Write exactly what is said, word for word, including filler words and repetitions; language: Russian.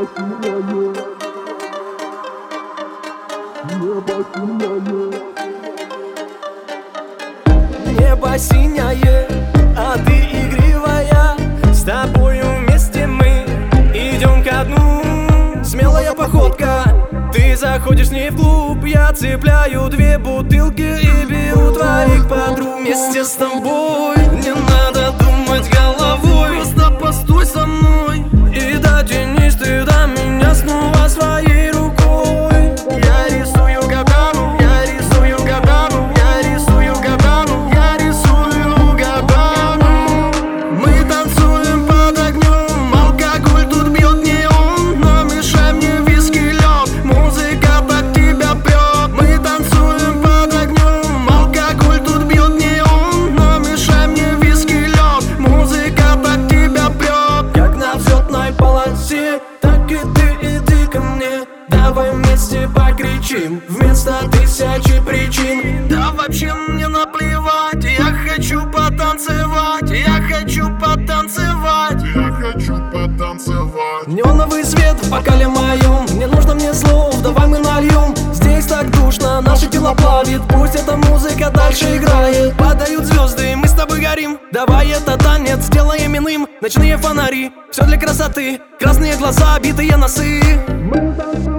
Небо синее, а ты игривая. С тобою вместе мы идем ко дну. Смелая походка, ты заходишь с ней вглубь. Я цепляю две бутылки и беру твоих подруг. Вместе с тобой не надо думать головой. Просто постой со мной и дотянись ты до меня снова своей рукой. Я рисую гадану, я рисую гадану, я рисую гадану, я рисую гадану. Мы танцуем под огнем, алкоголь тут бьет неон. Намешай мне виски, лед, музыка так тебя прет. Мы танцуем под огнем, алкоголь тут бьет неон. Намешай мне виски, лед, музыка так тебя прет. Как на взлетной полосе, так и ты иди ко мне. Давай вместе покричим вместо тысячи причин. Да вообще мне наплевать, я хочу потанцевать, я хочу потанцевать, Я хочу потанцевать. неоновый свет в бокале моем, не нужно мне слов, давай мы нальем. Здесь так душно, наши тела плавит, пусть эта музыка дальше играет. Падают звезды, мы с тобой горим, давай этот танец сделаем иным. Ночные фонари, все для красоты, красные глаза, битые носы. Мы танцуем.